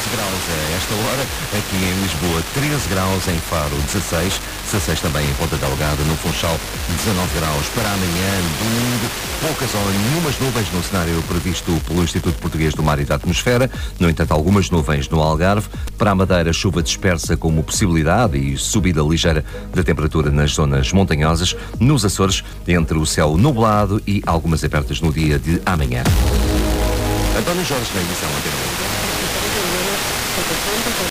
graus a esta hora, aqui em Lisboa 13 graus, em Faro 16 também em Ponta Delgada, no Funchal 19 graus. Para amanhã, domingo, poucas ou nenhumas nuvens no cenário previsto pelo Instituto Português do Mar e da Atmosfera, no entanto algumas nuvens no Algarve. Para a Madeira, chuva dispersa como possibilidade e subida ligeira da temperatura nas zonas montanhosas. Nos Açores, entre o céu nublado e algumas abertas no dia de amanhã. António Jorge, na edição anterior.